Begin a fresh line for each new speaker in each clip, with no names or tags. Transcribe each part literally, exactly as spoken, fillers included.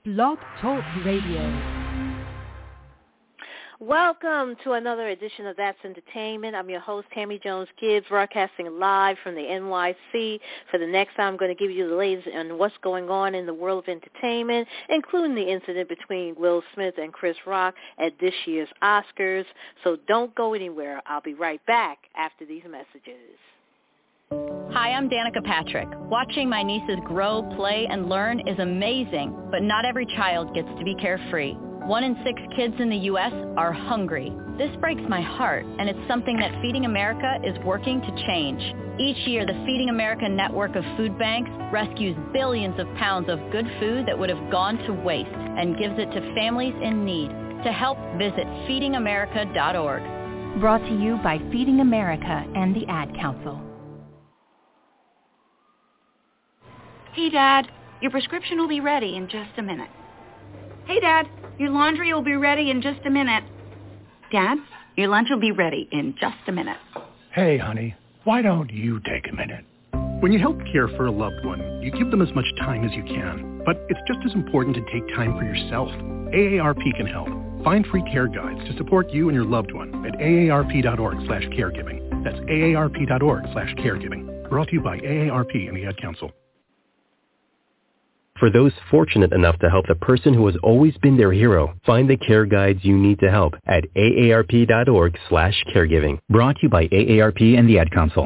Blog Talk Radio.
Welcome to another edition of That's Entertainment. I'm your host, Tammy Jones-Gibbs, broadcasting live from the N Y C. For the next time, I'm going to give you the latest on what's going on in the world of entertainment, including the incident between Will Smith and Chris Rock at this year's Oscars. So don't go anywhere. I'll be right back after these messages.
Hi, I'm Danica Patrick. Watching my nieces grow, play, and learn is amazing, but not every child gets to be carefree. One in six kids in the U S are hungry. This breaks my heart, and it's something that Feeding America is working to change. Each year, the Feeding America network of food banks rescues billions of pounds of good food that would have gone to waste and gives it to families in need. To help, visit feeding america dot org.
Brought to you by Feeding America and the Ad Council.
Hey, Dad, your prescription will be ready in just a minute. Hey, Dad, your laundry will be ready in just a minute. Dad, your lunch will be ready in just a minute.
Hey, honey, why don't you take a minute?
When you help care for a loved one, you give them as much time as you can. But it's just as important to take time for yourself. A A R P can help. Find free care guides to support you and your loved one at A A R P dot org slash caregiving. That's A A R P dot org slash caregiving. Brought to you by A A R P and the Ad Council.
For those fortunate enough to help the person who has always been their hero, find the care guides you need to help at A A R P dot org slash caregiving. Brought to you by A A R P and the Ad Council.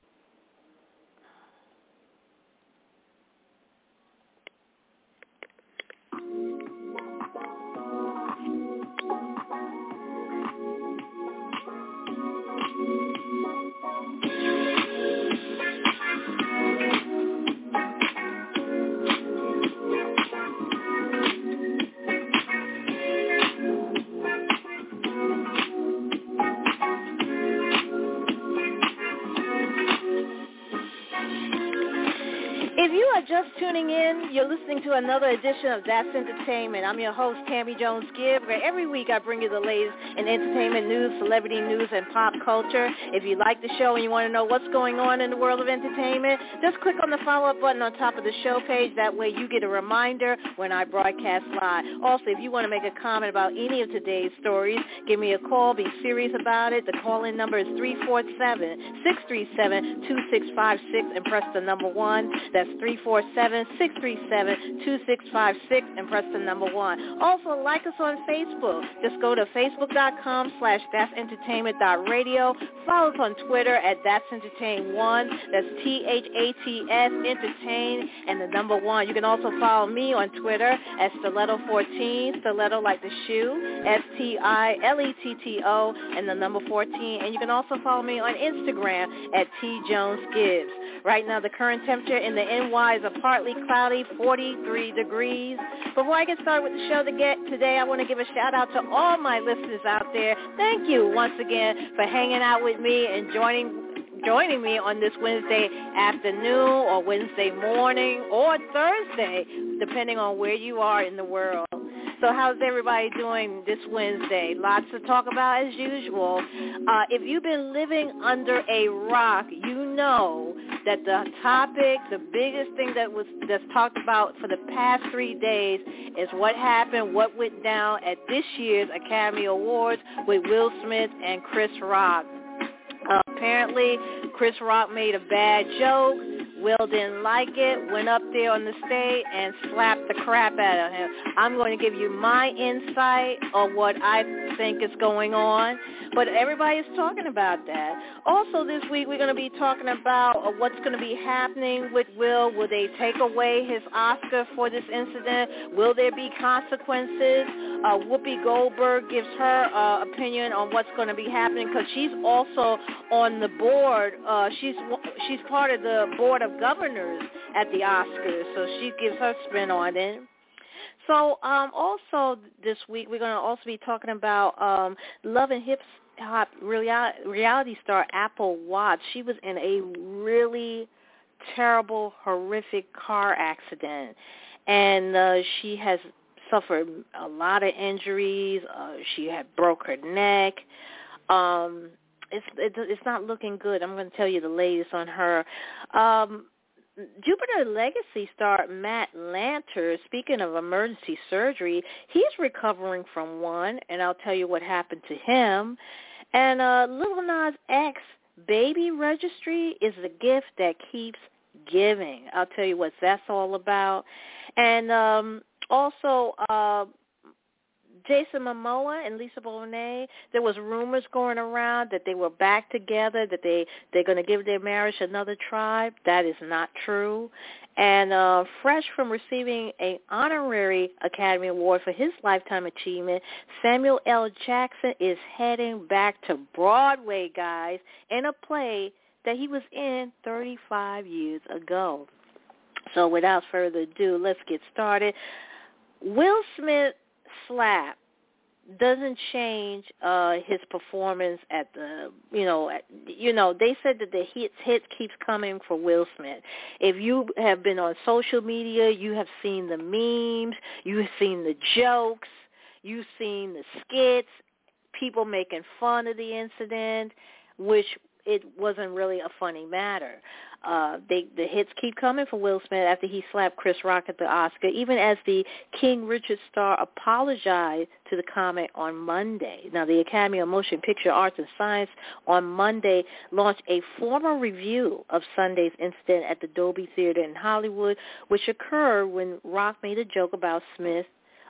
Just tuning in, you're listening to another edition of That's Entertainment. I'm your host, Tammy Jones-Gibbs, where every week I bring you the latest in entertainment news, celebrity news, and pop culture. If you like the show and you want to know what's going on in the world of entertainment, just click on the follow-up button on top of the show page. That way you get a reminder when I broadcast live. Also, if you want to make a comment about any of today's stories, give me a call. Be serious about it. The call-in number is three four seven, six three seven, two six five six and press the number one. That's three four seven, six three seven, two six five six and press the number one. Also, like us on Facebook. Just go to facebook.com slash that's entertainment dot radio. Follow us on Twitter at that's entertain one. That's T H A T S entertain and the number one. You can also follow me on Twitter at stiletto fourteen, stiletto like the shoe, S T I L E T T O and the number fourteen. And you can also follow me on Instagram at T Jones Gibbs. Right now, the current temperature in the N Y is a partly cloudy, forty-three degrees. Before I get started with the show today, I want to give a shout-out to all my listeners out there. Thank you once again for hanging out with me and joining joining me on this Wednesday afternoon or Wednesday morning or Thursday, depending on where you are in the world. So how's everybody doing this Wednesday? Lots to talk about as usual. Uh, if you've been living under a rock, you know that the topic, the biggest thing that was that's talked about for the past three days is what happened, what went down at this year's Academy Awards with Will Smith and Chris Rock. Uh, apparently, Chris Rock made a bad joke. Will didn't like it, went up there on the stage and slapped the crap out of him. I'm going to give you my insight on what I think is going on, but everybody's talking about that. Also this week we're going to be talking about uh, what's going to be happening with Will. Will they take away his Oscar for this incident? Will there be consequences? Uh, Whoopi Goldberg gives her uh, opinion on what's going to be happening because she's also on the board. Uh, she's she's part of the board of governors at the Oscars, so she gives her spin on it. So um, also this week we're going to also be talking about um, Love and Hip Hop reality star Apple Watts. She was in a really terrible, horrific car accident, and uh, she has suffered a lot of injuries. Uh, she had broke her neck. Um, it's it, it's not looking good. I'm going to tell you the latest on her. Um, Jupiter Legacy star Matt Lanter, speaking of emergency surgery, he's recovering from one, and I'll tell you what happened to him. And uh, Lil Nas X baby registry is the gift that keeps giving. I'll tell you what that's all about. And um, also, uh, Jason Momoa and Lisa Bonet, there was rumors going around that they were back together, that they, they're going to give their marriage another try. That is not true. And uh, fresh from receiving an honorary Academy Award for his Lifetime Achievement, Samuel L. Jackson is heading back to Broadway, guys, in a play that he was in thirty-five years ago. So without further ado, let's get started. Will Smith slap doesn't change uh his performance at the you know at, you know they said that the hits hits keeps coming for Will Smith. If you have been on social media, you have seen the memes, you've seen the jokes, you've seen the skits, people making fun of the incident, which it wasn't really a funny matter. Uh, they, the hits keep coming for Will Smith after he slapped Chris Rock at the Oscar, even as the King Richard star apologized to the comment on Monday. Now, the Academy of Motion Picture Arts and Science on Monday launched a formal review of Sunday's incident at the Dolby Theater in Hollywood, which occurred when Rock made a joke about Smith's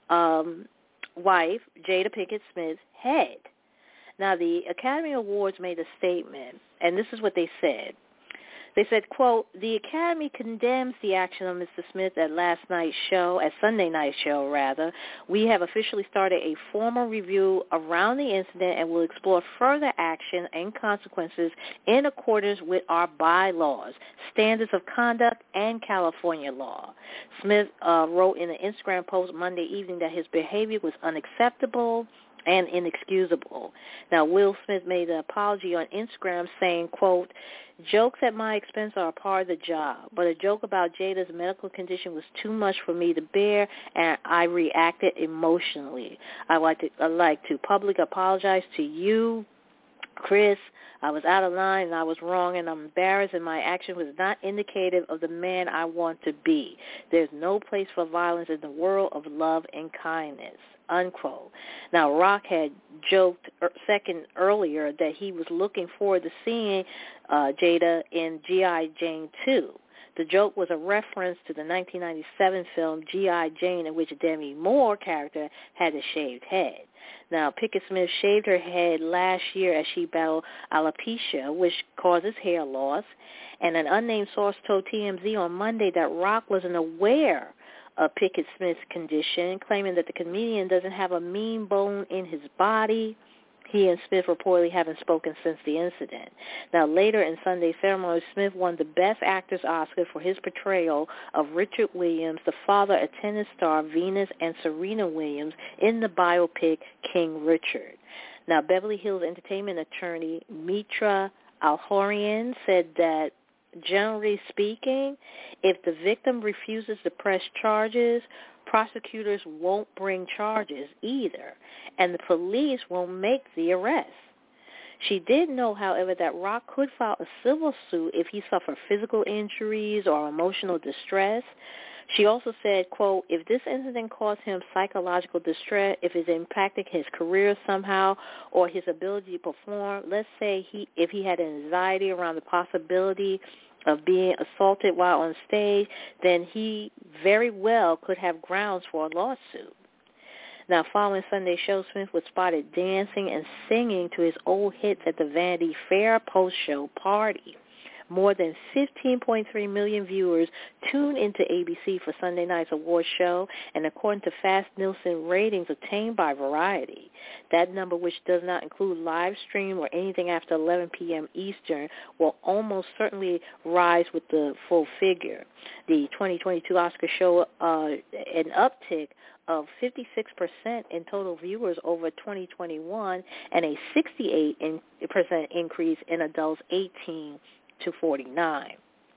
um, wife, Jada Pinkett Smith's head. Now, the Academy Awards made a statement, and this is what they said. They said, quote, "The Academy condemns the action of Mister Smith at last night's show, at Sunday night's show, rather. We have officially started a formal review around the incident and will explore further action and consequences in accordance with our bylaws, standards of conduct, and California law." Smith uh, wrote in an Instagram post Monday evening that his behavior was unacceptable and inexcusable. Now, Will Smith made an apology on Instagram saying, quote, "Jokes at my expense are a part of the job, but a joke about Jada's medical condition was too much for me to bear, and I reacted emotionally. I'd like to, I'd like to publicly apologize to you, Chris. I was out of line and I was wrong, and I'm embarrassed, and my action was not indicative of the man I want to be. There's no place for violence in the world of love and kindness." Unquote. Now, Rock had joked a second earlier that he was looking forward to seeing uh, Jada in G I. Jane two. The joke was a reference to the nineteen ninety-seven film G I. Jane, in which Demi Moore character had a shaved head. Now, Pinkett Smith shaved her head last year as she battled alopecia, which causes hair loss, and an unnamed source told T M Z on Monday that Rock wasn't aware of Pinkett Smith's condition, claiming that the comedian doesn't have a mean bone in his body. He and Smith reportedly haven't spoken since the incident. Now, later in Sunday's ceremony, Smith won the Best Actor's Oscar for his portrayal of Richard Williams, the father of tennis star Venus and Serena Williams, in the biopic King Richard. Now, Beverly Hills Entertainment attorney Mitra Alhorian said that, generally speaking, if the victim refuses to press charges, prosecutors won't bring charges either, and the police won't make the arrest. She did know, however, that Rock could file a civil suit if he suffered physical injuries or emotional distress. She also said, quote, "If this incident caused him psychological distress, if it impacted his career somehow or his ability to perform, let's say he if he had anxiety around the possibility of being assaulted while on stage, then he very well could have grounds for a lawsuit." Now, following Sunday's show, Smith was spotted dancing and singing to his old hits at the Vanity Fair post-show party. More than fifteen point three million viewers tuned into A B C for Sunday night's award show, and according to Fast Nielsen ratings obtained by Variety, that number, which does not include live stream or anything after eleven p.m. Eastern, will almost certainly rise with the full figure. The twenty twenty-two Oscar show uh, an uptick of fifty-six percent in total viewers over twenty twenty-one and a sixty-eight percent increase in adults eighteen to forty-nine.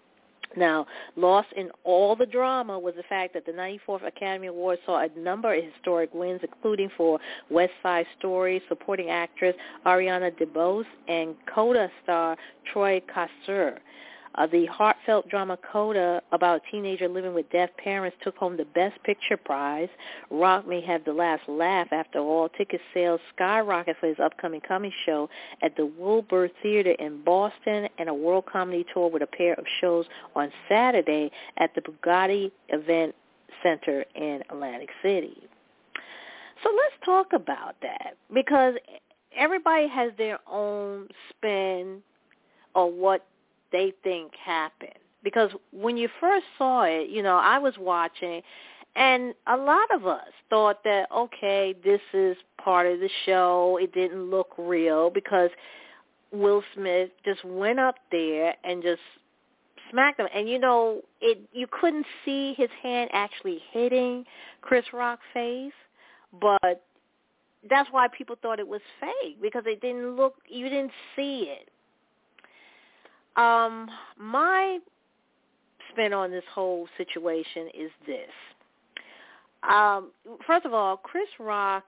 Now, lost in all the drama was the fact that the ninety-fourth Academy Awards saw a number of historic wins, including for West Side Story supporting actress Ariana DeBose and Coda star Troy Kotsur. Uh, the heartfelt drama Coda about a teenager living with deaf parents took home the Best Picture prize. Rock may have the last laugh after all. Ticket sales skyrocketed for his upcoming coming show at the Wilbur Theater in Boston and a world comedy tour with a pair of shows on Saturday at the Bugatti Event Center in Atlantic City. So let's talk about that, because everybody has their own spin on what they think happened. Because when you first saw it, you know, I was watching, and a lot of us thought that, okay, this is part of the show. It didn't look real because Will Smith just went up there and just smacked him. And, you know, it you couldn't see his hand actually hitting Chris Rock's face, but that's why people thought it was fake, because it didn't look, you didn't see it. Um, my spin on this whole situation is this. Um, first of all, Chris Rock,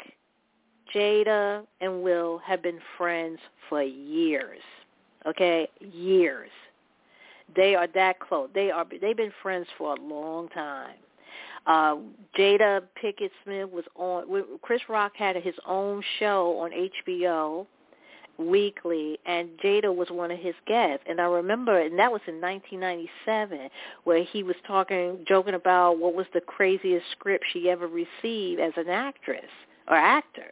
Jada, and Will have been friends for years. Okay, years. They are that close. They are. They've been friends for a long time. Uh, Jada Pinkett Smith was on. Chris Rock had his own show on H B O weekly, and Jada was one of his guests. And I remember, and that was in nineteen ninety-seven, where he was talking, joking about what was the craziest script she ever received as an actress or actor.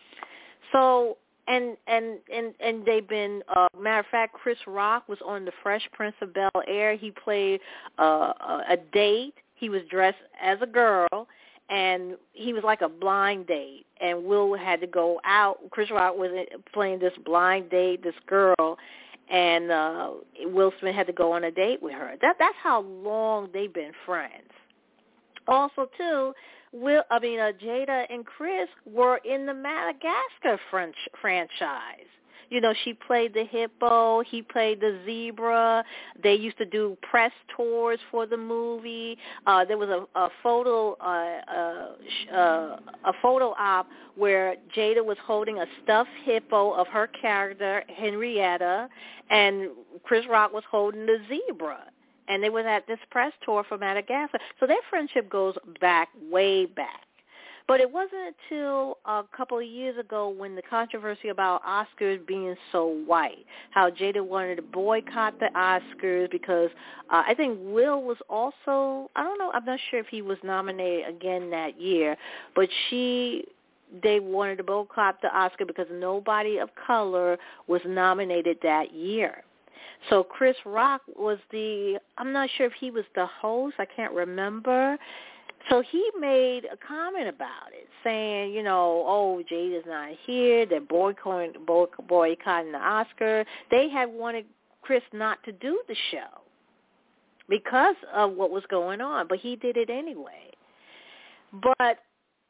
So, and and and and they've been. Uh, matter of fact, Chris Rock was on The Fresh Prince of Bel-Air. He played uh, a, a date. He was dressed as a girl, and he was like a blind date. And Will had to go out. Chris Rock was playing this blind date, this girl, and uh, Will Smith had to go on a date with her. That that's how long they've been friends. Also, too, Will I mean uh, Jada and Chris were in the Madagascar French franchise. You know, she played the hippo, he played the zebra. They used to do press tours for the movie. Uh, there was a, a photo, uh, uh, uh, a photo op where Jada was holding a stuffed hippo of her character Henrietta, and Chris Rock was holding the zebra. And they were at this press tour for Madagascar. So their friendship goes back, way back. But it wasn't until a couple of years ago when the controversy about Oscars being so white, how Jada wanted to boycott the Oscars because uh, I think Will was also, I don't know, I'm not sure if he was nominated again that year, but she, they wanted to boycott the Oscar because nobody of color was nominated that year. So Chris Rock was the, I'm not sure if he was the host, I can't remember. So he made a comment about it, saying, you know, oh, Jada's not here. They're boycotting, boycotting the Oscar. They had wanted Chris not to do the show because of what was going on, but he did it anyway. But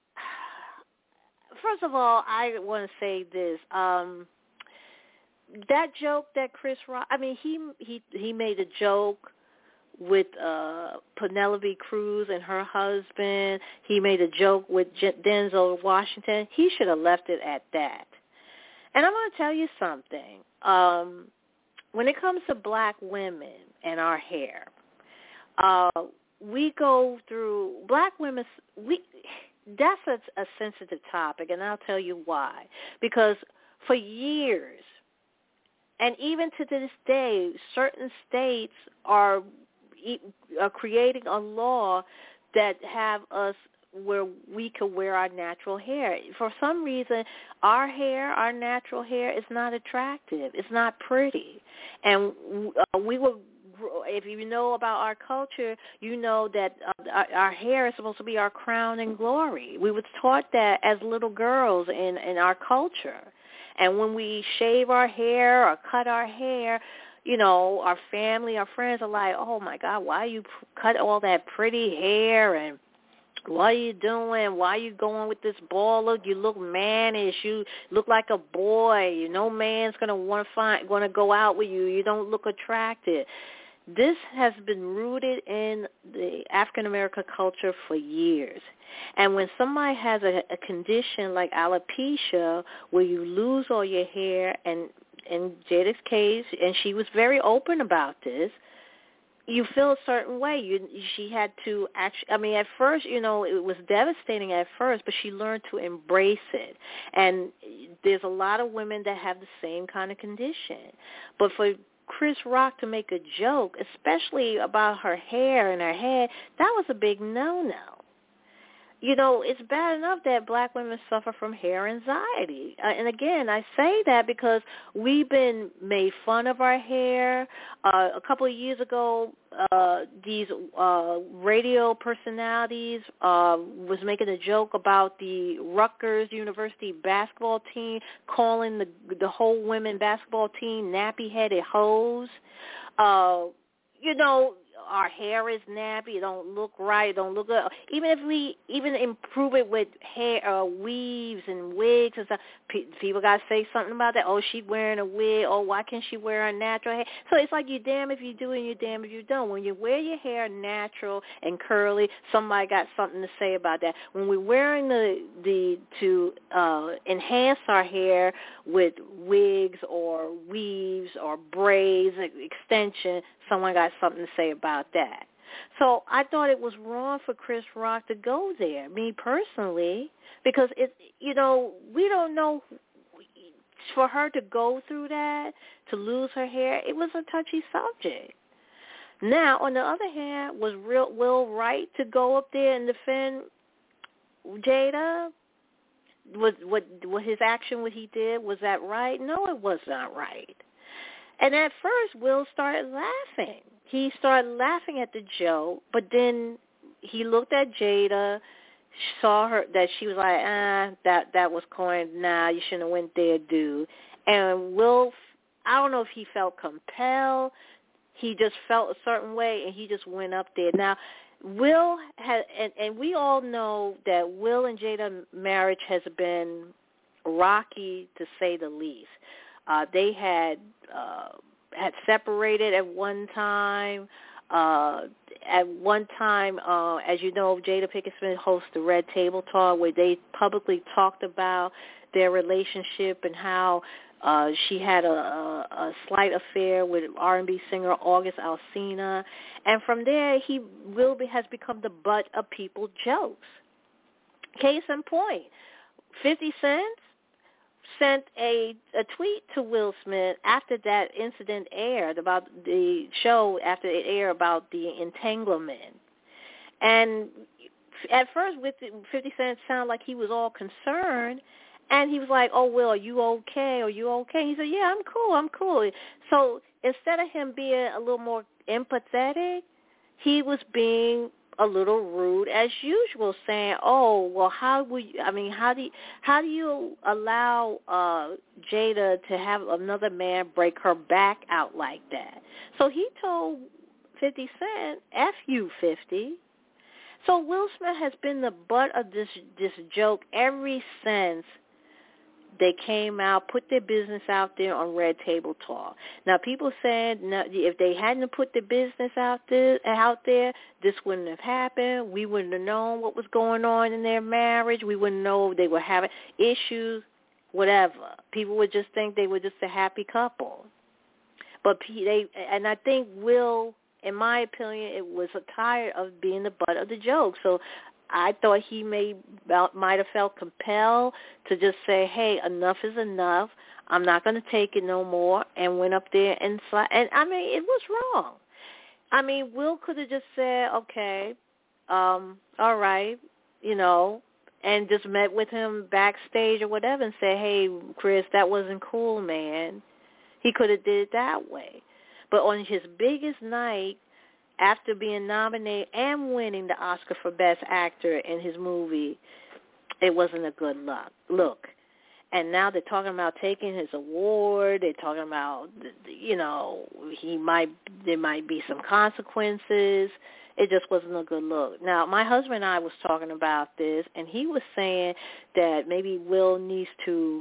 first of all, I want to say this. Um, that joke that Chris Rock, I mean, he he he made a joke with uh, Penelope Cruz and her husband. He made a joke with Denzel Washington. He should have left it at that. And I'm going to tell you something. Um, when it comes to black women and our hair, uh, we go through, black women, we that's a, a sensitive topic, and I'll tell you why. Because for years, and even to this day, certain states are are creating a law that have us where we could wear our natural hair. For some reason, our hair, our natural hair, is not attractive. It's not pretty. And uh, we will, if you know about our culture, you know that uh, our, our hair is supposed to be our crown and glory. We were taught that as little girls in, in our culture. And when we shave our hair or cut our hair, you know, our family, our friends are like, oh, my God, why you cut all that pretty hair, and what are you doing? Why are you going with this bald look? You look mannish. You look like a boy. No man's going to want to find, going to go out with you. You don't look attractive. This has been rooted in the African-American culture for years. And when somebody has a, a condition like alopecia where you lose all your hair, and in Jada's case, and she was very open about this, you feel a certain way. You, she had to actually, I mean, at first, you know, it was devastating at first, but she learned to embrace it. And there's a lot of women that have the same kind of condition. But for Chris Rock to make a joke, especially about her hair and her head, that was a big no-no. You know, it's bad enough that black women suffer from hair anxiety. Uh, and again, I say that because we've been made fun of our hair. Uh, a couple of years ago, uh, these uh, radio personalities uh, was making a joke about the Rutgers University basketball team, calling the, the whole women basketball team nappy-headed hoes. Uh, you know, our hair is nappy. It don't look right. It don't look good. Even if we even improve it with hair uh, weaves and wigs and stuff, pe- people got to say something about that. Oh, she wearing a wig. Oh, why can't she wear her natural hair? So it's like you damn if you do and you damn if you don't. When you wear your hair natural and curly, somebody got something to say about that. When we're wearing the the to uh, enhance our hair with wigs or weaves or braids, extension, someone got something to say about that. So I thought it was wrong for Chris Rock to go there, me personally, because it, you know, we don't know. For her to go through that, to lose her hair, it was a touchy subject. Now, on the other hand, was real, Will right to go up there and defend Jada? Was what, what his action, what he did, was that right? No, it was not right. And at first, Will started laughing. He started laughing at the joke, but then he looked at Jada, saw her that she was like, ah, that that was corny. Nah, you shouldn't have went there, dude. And Will, I don't know if he felt compelled. He just felt a certain way, and he just went up there. Now, Will had, and, and we all know that Will and Jada marriage has been rocky, to say the least. Uh, they had uh, had separated at one time. Uh, at one time, uh, as you know, Jada Pinkett Smith hosts the Red Table Talk, where they publicly talked about their relationship and how uh, she had a, a, a slight affair with R and B singer August Alsina. And from there, he will be, has become the butt of people's jokes. Case in point, fifty Cent sent a, a tweet to Will Smith after that incident aired about the show, after it aired about the entanglement. And at first, with fifty Cent, sounded like he was all concerned. And he was like, oh, Will, are you okay? Are you okay? He said, yeah, I'm cool, I'm cool. So instead of him being a little more empathetic, he was being a little rude as usual, saying, "Oh, well, how would you, I mean, how do you, how do you allow uh, Jada to have another man break her back out like that?" So he told fifty Cent, "F you, fifty." So Will Smith has been the butt of this this joke ever since they came out, put their business out there on Red Table Talk. Now, people said no, if they hadn't put their business out there, out there, this wouldn't have happened. We wouldn't have known what was going on in their marriage. We wouldn't know they were having issues, whatever. People would just think they were just a happy couple. But they, and I think Will, in my opinion, it was tired of being the butt of the joke. So I thought he may might have felt compelled to just say, "Hey, enough is enough. I'm not going to take it no more," and went up there and sli- and I mean, it was wrong. I mean, Will could have just said, "Okay, um, all right," you know, and just met with him backstage or whatever and say, "Hey, Chris, that wasn't cool, man." He could have did it that way, but on his biggest night, after being nominated and winning the Oscar for Best Actor in his movie, it wasn't a good look. look. And now they're talking about taking his award. They're talking about, you know, he might there might be some consequences. It just wasn't a good look. Now, my husband and I was talking about this, and he was saying that maybe Will needs to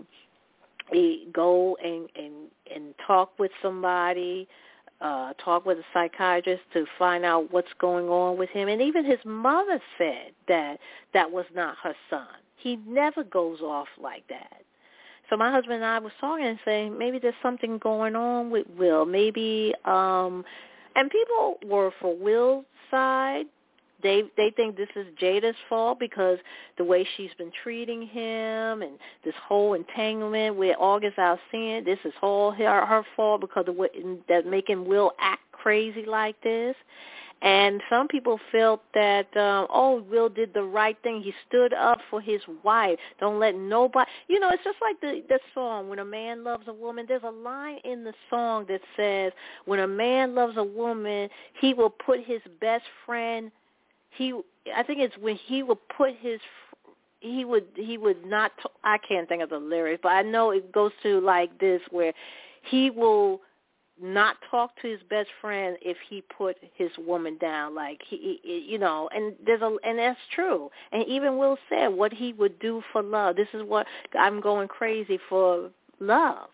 go and, and, and talk with somebody, Uh, talk with a psychiatrist to find out what's going on with him. And even his mother said that that was not her son. He never goes off like that. So my husband and I was talking and saying maybe there's something going on with Will. Maybe, um, And people were for Will's side. They they think this is Jada's fault because the way she's been treating him and this whole entanglement with August Alsina, this is all her, her fault because of what that making Will act crazy like this. And some people felt that, um, oh, Will did the right thing. He stood up for his wife. Don't let nobody, you know, it's just like the, the song, When a Man Loves a Woman. There's a line in the song that says, when a man loves a woman, he will put his best friend, he, I think it's when he will put his, he would, he would not, I can't think of the lyrics, but I know it goes to like this where he will not talk to his best friend if he put his woman down, like he, he, you know, and there's a, and that's true. And even Will said what he would do for love. This is what I'm going crazy for love.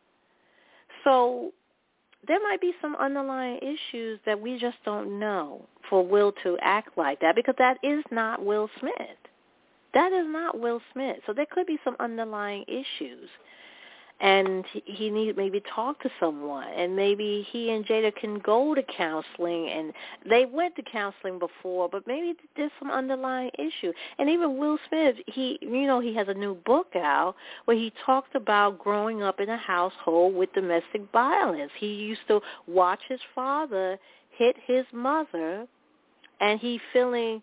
So there might be some underlying issues that we just don't know for Will to act like that, because that is not Will Smith. That is not Will Smith. So there could be some underlying issues. And he needs maybe talk to someone, and maybe he and Jada can go to counseling, and they went to counseling before, but maybe there's some underlying issue. And even Will Smith, he, you know, he has a new book out where he talks about growing up in a household with domestic violence. He used to watch his father hit his mother, and he feeling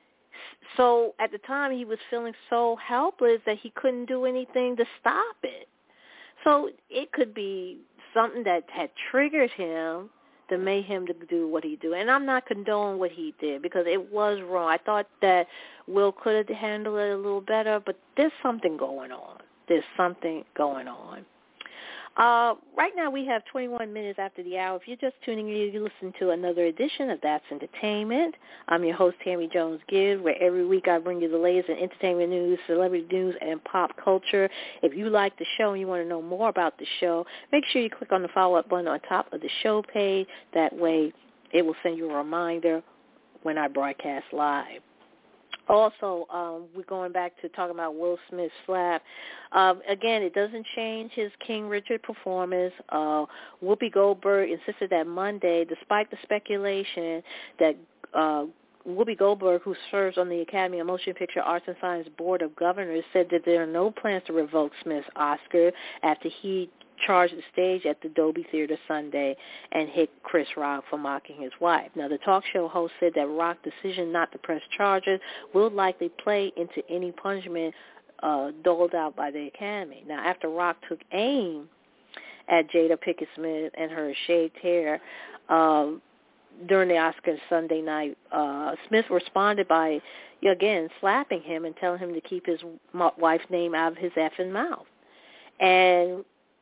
so, at the time he was feeling so helpless that he couldn't do anything to stop it. So it could be something that had triggered him that made him to do what he did. And I'm not condoning what he did because it was wrong. I thought that Will could have handled it a little better, but there's something going on. There's something going on. Uh, right now we have twenty-one minutes after the hour. If you're just tuning in, you listen to another edition of That's Entertainment. I'm your host, Tammy Jones Gibbs, where every week I bring you the latest in entertainment news, celebrity news, and pop culture. If you like the show and you want to know more about the show, make sure you click on the follow-up button on top of the show page. That way it will send you a reminder when I broadcast live. Also, um, we're going back to talking about Will Smith's slap. Um, again, it doesn't change his King Richard performance. Uh, Whoopi Goldberg insisted that Monday, despite the speculation that uh, Whoopi Goldberg, who serves on the Academy of Motion Picture Arts and Science Board of Governors, said that there are no plans to revoke Smith's Oscar after he charged the stage at the Dolby Theater Sunday and hit Chris Rock for mocking his wife. Now, the talk show host said that Rock's decision not to press charges will likely play into any punishment uh, doled out by the Academy. Now, after Rock took aim at Jada Pinkett Smith and her shaved hair um, during the Oscars Sunday night, uh, Smith responded by, again, slapping him and telling him to keep his wife's name out of his effing mouth. And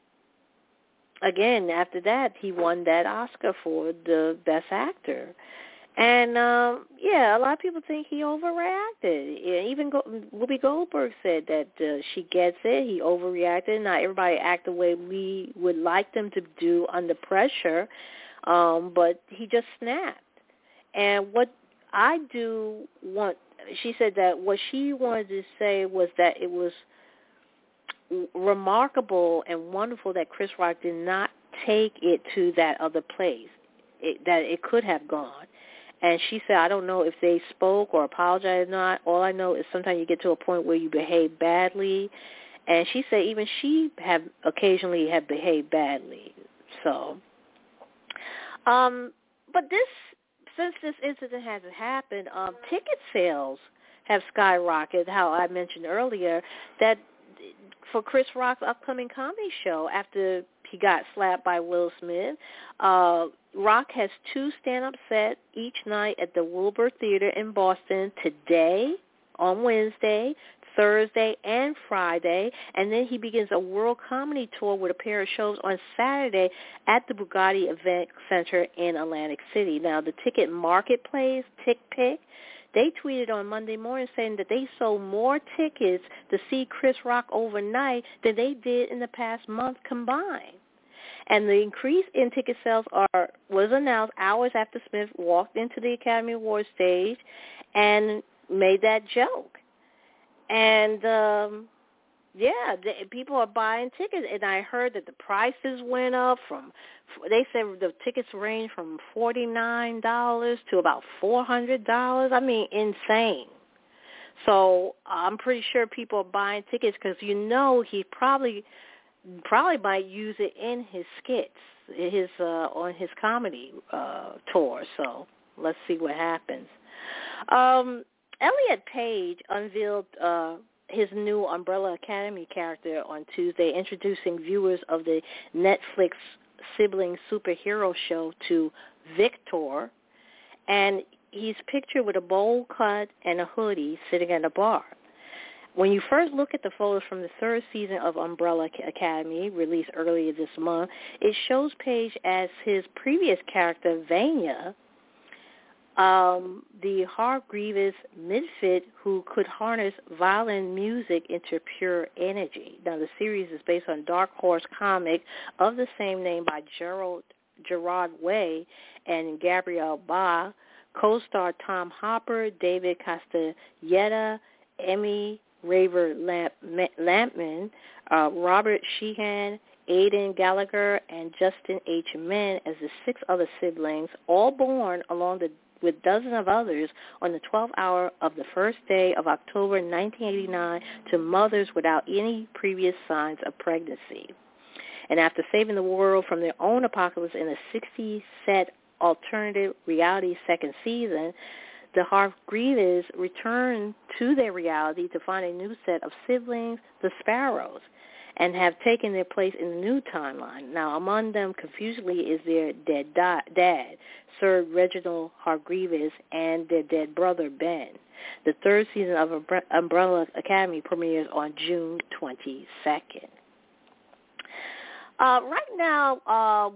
again, after that, he won that Oscar for the Best Actor. And, um, yeah, a lot of people think he overreacted. Even Go- Whoopi Goldberg said that uh, she gets it. He overreacted. Not everybody act the way we would like them to do under pressure, um, but he just snapped. And what I do want, she said that what she wanted to say was that it was remarkable and wonderful that Chris Rock did not take it to that other place, it, that it could have gone. And she said, I don't know if they spoke or apologized or not. All I know is sometimes you get to a point where you behave badly. And she said even she have occasionally have behaved badly. So, um, but this, since this incident hasn't happened, um, ticket sales have skyrocketed, how I mentioned earlier, that for Chris Rock's upcoming comedy show after he got slapped by Will Smith. Uh, Rock has two stand-up sets each night at the Wilbur Theater in Boston today, on Wednesday, Thursday, and Friday, and then he begins a world comedy tour with a pair of shows on Saturday at the Bugatti Event Center in Atlantic City. Now, the ticket marketplace, TickPick, they tweeted on Monday morning saying that they sold more tickets to see Chris Rock overnight than they did in the past month combined. And the increase in ticket sales are was announced hours after Smith walked into the Academy Awards stage and made that joke. And um, Yeah, they, people are buying tickets, and I heard that the prices went up from. They said the tickets range from forty-nine dollars to about four hundred dollars. I mean, insane. So I'm pretty sure people are buying tickets because you know he probably probably might use it in his skits, his uh, on his comedy uh, tour. So let's see what happens. Um, Elliot Page unveiled uh, his new Umbrella Academy character on Tuesday, introducing viewers of the Netflix sibling superhero show to Victor, and he's pictured with a bowl cut and a hoodie sitting at a bar. When you first look at the photos from the third season of Umbrella Academy, released earlier this month, it shows Page as his previous character, Vanya, um, the Hargreaves misfit who could harness violin music into pure energy. Now, the series is based on Dark Horse comic of the same name by Gerald, Gerard Way and Gabrielle Ba. Co-star Tom Hopper, David Castelletta, Emmy Raver Lamp, Lampman, uh, Robert Sheehan, Aidan Gallagher, and Justin H. Min as the six other siblings, all born along the, with dozens of others on the twelfth hour of the first day of October nineteen eighty-nine to mothers without any previous signs of pregnancy. And after saving the world from their own apocalypse in a sixty-set alternative reality second season, the Hargreaves return to their reality to find a new set of siblings, the Sparrows, and have taken their place in the new timeline. Now, among them, confusedly, is their dead di- dad, Sir Reginald Hargreaves, and their dead brother, Ben. The third season of Umbrella Academy premieres on June twenty-second. Uh, right now, uh,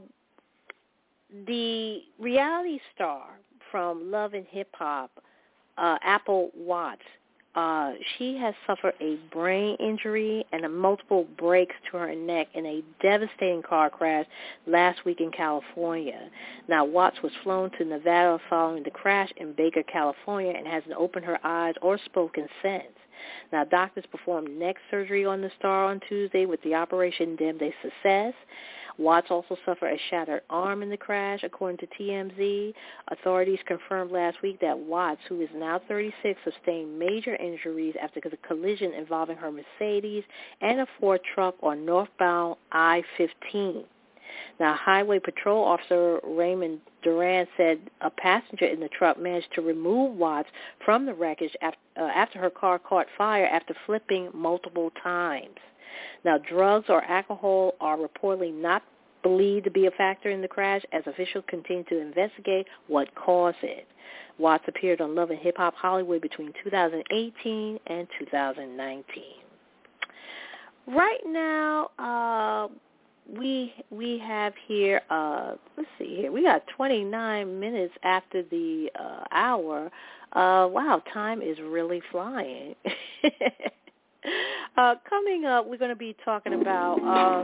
the reality star from Love and Hip Hop, uh, Apple Watts, uh, she has suffered a brain injury and a multiple breaks to her neck in a devastating car crash last week in California. Now, Watts was flown to Nevada following the crash in Baker, California, and hasn't opened her eyes or spoken since. Now, doctors performed neck surgery on the star on Tuesday with the operation deemed a success. Watts also suffered a shattered arm in the crash, according to T M Z. Authorities confirmed last week that Watts, who is now thirty-six, sustained major injuries after the collision involving her Mercedes and a Ford truck on northbound I fifteen. Now, Highway Patrol Officer Raymond Duran said a passenger in the truck managed to remove Watts from the wreckage after, uh, after her car caught fire after flipping multiple times. Now, drugs or alcohol are reportedly not believed to be a factor in the crash as officials continue to investigate what caused it. Watts appeared on Love and Hip Hop Hollywood between two thousand eighteen and two thousand nineteen. Right now, uh, we we have here, uh, let's see here, we got twenty-nine minutes after the uh, hour. Uh, wow, time is really flying. Uh, coming up, we're going to be talking about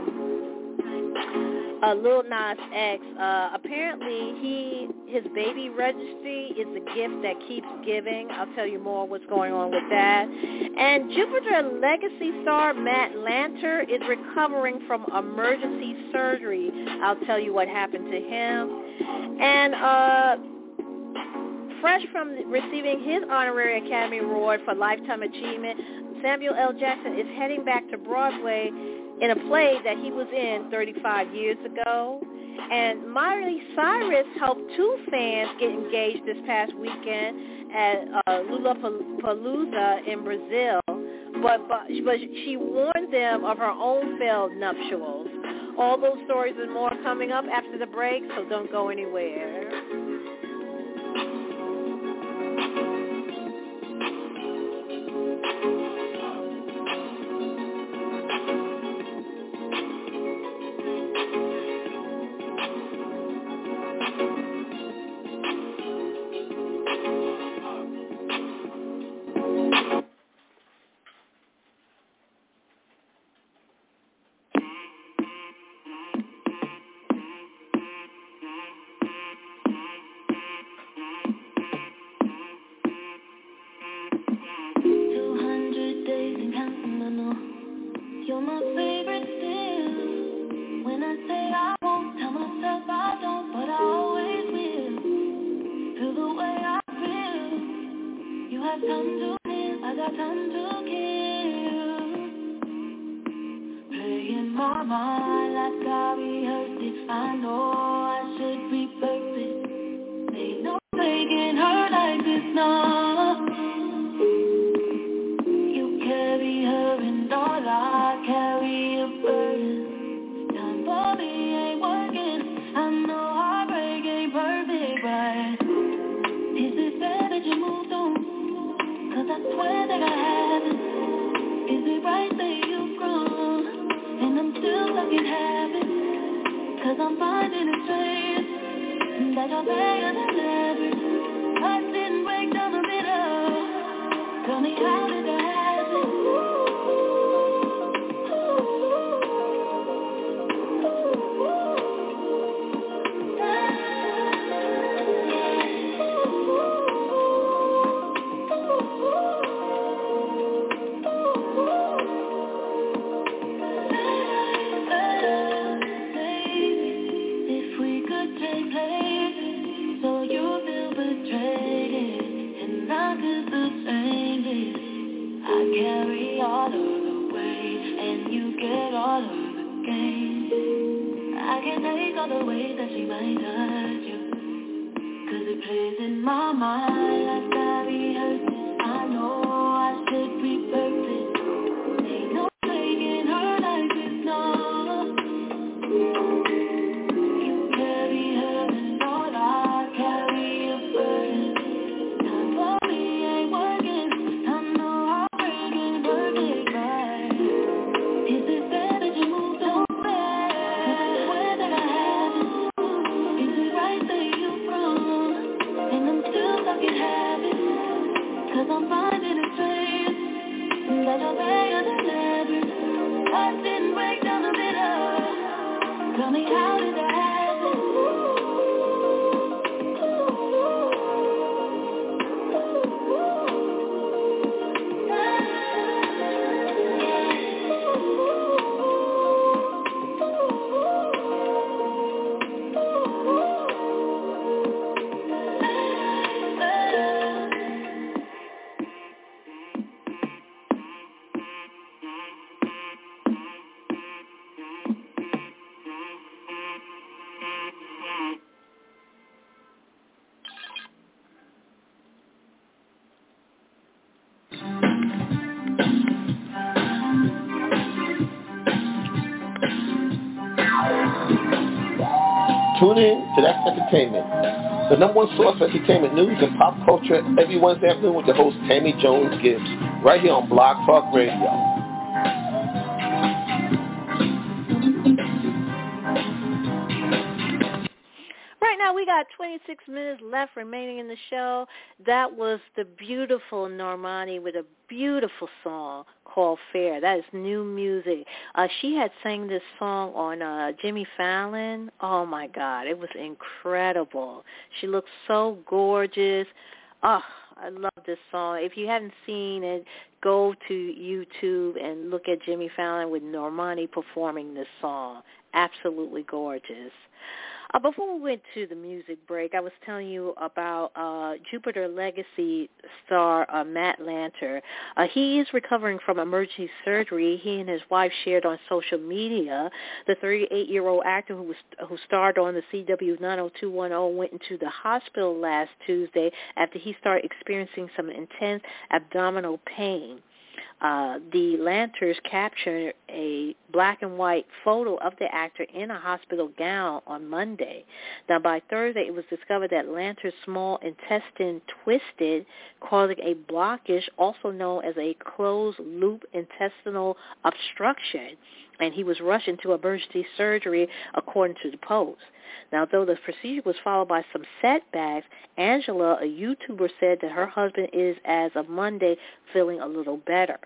um, uh, Lil Nas X. Uh, apparently, he his baby registry is a gift that keeps giving. I'll tell you more what's going on with that. And Jupiter Legacy star Matt Lanter is recovering from emergency surgery. I'll tell you what happened to him. And uh, fresh from receiving his honorary Academy Award for Lifetime Achievement, Samuel L. Jackson is heading back to Broadway in a play that he was in thirty-five years ago. And Miley Cyrus helped two fans get engaged this past weekend at uh, Lollapalooza in Brazil, but, but, but she warned them of her own failed nuptials. All those stories and more coming up after the break, so don't go anywhere.
my mind like I rehearsed it. I know I should be perfect. Ain't no making her like this, no. You carry her and all I carry a burden. Time for me ain't working. I know heartbreak ain't perfect, but is it fair that you moved on? Cause I swear that I haven't. Is it right that you've grown? And I'm still stuck in habit. Cause I'm finding it strange that you're better than ever. I didn't break down the middle. Tell me how did that happen? Carry all of the weight, and you get all of the gain. I can't take all the ways that she might hurt you, cause it plays in my mind like I rehearsed it. I know I should be perfect. Ain't no making her like this, no. You carry her and all I carry a burden. Time for me ain't working. Cause I'm finding it strange that you're better than ever. I didn't break down the middle. Tell me how did that happen?
Tune in to That's Entertainment, the number one source for entertainment news and pop culture every Wednesday afternoon with your host, Tammy Jones Gibbs, right here on Blog Talk Radio.
Right now, we got twenty-six minutes left remaining in the show. That was the beautiful Normani with a beautiful song called Fair. That is new music. Uh, she had sang this song on uh, Jimmy Fallon. Oh, my God. It was incredible. She looked so gorgeous. Oh, I love this song. If you haven't seen it, go to YouTube and look at Jimmy Fallon with Normani performing this song. Absolutely gorgeous. Uh, before we went to the music break, I was telling you about uh, Jupiter Legacy star uh, Matt Lanter. Uh, he is recovering from emergency surgery. He and his wife shared on social media. The thirty-eight-year-old actor who was who starred on the C W nine oh two one oh went into the hospital last Tuesday after he started experiencing some intense abdominal pain. Uh, the Lanters captured a black and white photo of the actor in a hospital gown on Monday. Now, by Thursday, it was discovered that Lanter's small intestine twisted, causing a blockage, also known as a closed-loop intestinal obstruction, and he was rushed into emergency surgery, according to the Post. Now, though the procedure was followed by some setbacks, Angela, a YouTuber, said that her husband is, as of Monday, feeling a little better.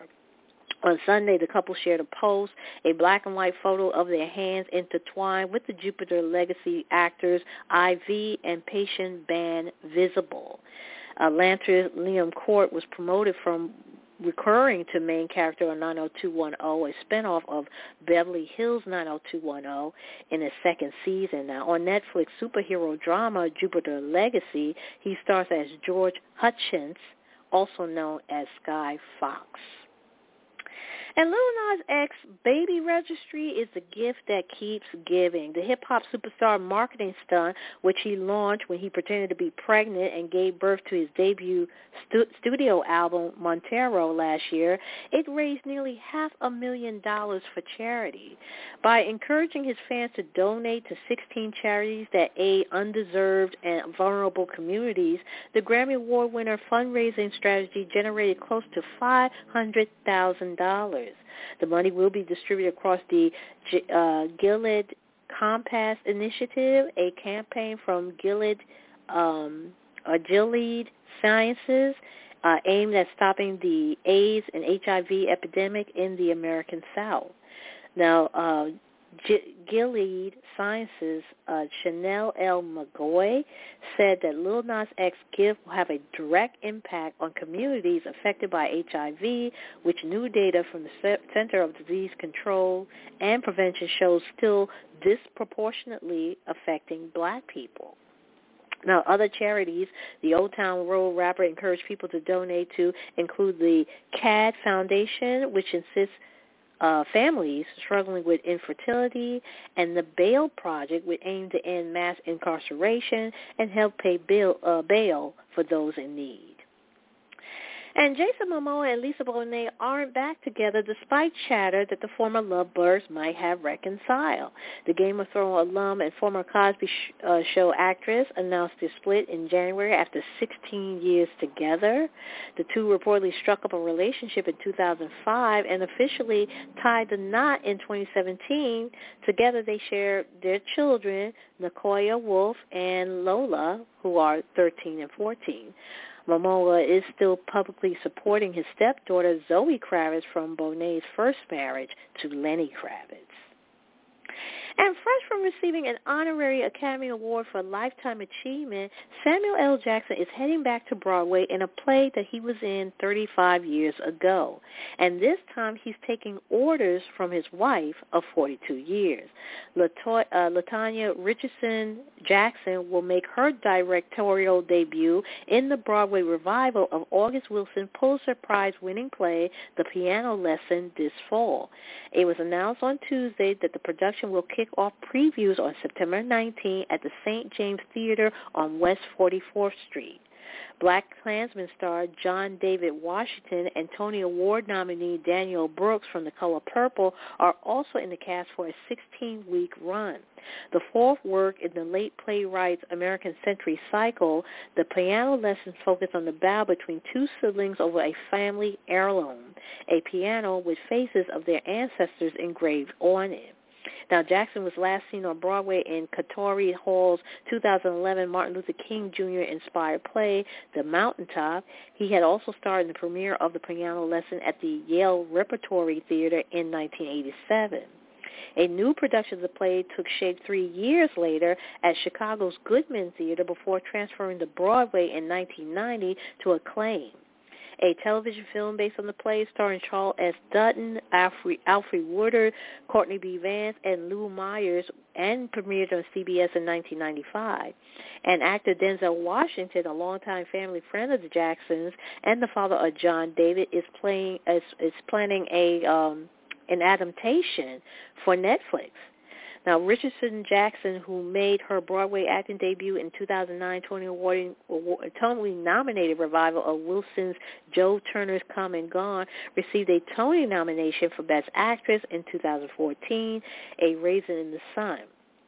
On Sunday, the couple shared a post, a black and white photo of their hands intertwined with the Jupiter Legacy actors I V and patient band visible. Uh, Lanter Liam Court was promoted from recurring to main character on nine oh two one oh, a spinoff of Beverly Hills nine oh two one oh, in its second season. Now, on Netflix superhero drama Jupiter Legacy, he stars as George Hutchins, also known as Sky Fox. And Lil Nas X Baby Registry is the gift that keeps giving. The hip-hop superstar marketing stunt, which he launched when he pretended to be pregnant and gave birth to his debut stu- studio album, Montero, last year, it raised nearly half a million dollars for charity. By encouraging his fans to donate to sixteen charities that aid undeserved and vulnerable communities, the Grammy Award winner fundraising strategy generated close to five hundred thousand dollars. The money will be distributed across the uh, Gilead Compass Initiative, a campaign from Gilead, um, uh, Gilead Sciences uh, aimed at stopping the AIDS and H I V epidemic in the American South. Now, uh, G- Gilead Sciences, uh, Chanel L. McGoy, said that Lil Nas X gift will have a direct impact on communities affected by H I V, which new data from the Center of Disease Control and Prevention shows still disproportionately affecting black people. Now, other charities the Old Town Road rapper encouraged people to donate to include the C A D Foundation, which insists Uh, families struggling with infertility, and the Bail Project, which aimed to end mass incarceration and help pay bail, uh, bail for those in need. And Jason Momoa and Lisa Bonet aren't back together despite chatter that the former lovebirds might have reconciled. The Game of Thrones alum and former Cosby sh- uh, Show actress announced their split in January after sixteen years together. The two reportedly struck up a relationship in two thousand five and officially tied the knot in twenty seventeen. Together they share their children, Nakoya Wolf and Lola, who are thirteen and fourteen. Momoa is still publicly supporting his stepdaughter, Zoe Kravitz, from Bonet's first marriage to Lenny Kravitz. And fresh from receiving an honorary Academy Award for Lifetime Achievement, Samuel L. Jackson is heading back to Broadway in a play that he was in thirty-five years ago. And this time he's taking orders from his wife of forty-two years. Latoya, uh, LaTonya Richardson Jackson will make her directorial debut in the Broadway revival of August Wilson Pulitzer Prize-winning play, The Piano Lesson, this fall. It was announced on Tuesday that the production will kick off previews on September nineteenth at the Saint James Theater on West forty-fourth Street. Black Klansman star John David Washington and Tony Award nominee Daniel Brooks from The Color Purple are also in the cast for a sixteen-week run. The fourth work in the late playwright's American Century cycle, The Piano Lessons focus on the battle between two siblings over a family heirloom, a piano with faces of their ancestors engraved on it. Now, Jackson was last seen on Broadway in Katori Hall's two thousand eleven Martin Luther King Junior inspired play, The Mountaintop. He had also starred in the premiere of The Piano Lesson at the Yale Repertory Theater in nineteen eighty-seven. A new production of the play took shape three years later at Chicago's Goodman Theater before transferring to Broadway in nineteen ninety to Acclaim. A television film based on the play starring Charles S. Dutton, Alfre, Alfre Woodard, Courtney B. Vance, and Lou Myers, and premiered on C B S in nineteen ninety-five. And actor Denzel Washington, a longtime family friend of the Jacksons and the father of John David, is playing is, is planning a um, an adaptation for Netflix. Now, Richardson Jackson, who made her Broadway acting debut in two thousand nine Tony Award, Tony-nominated revival of Wilson's Joe Turner's Come and Gone, received a Tony nomination for Best Actress in two thousand fourteen, A Raisin in the Sun.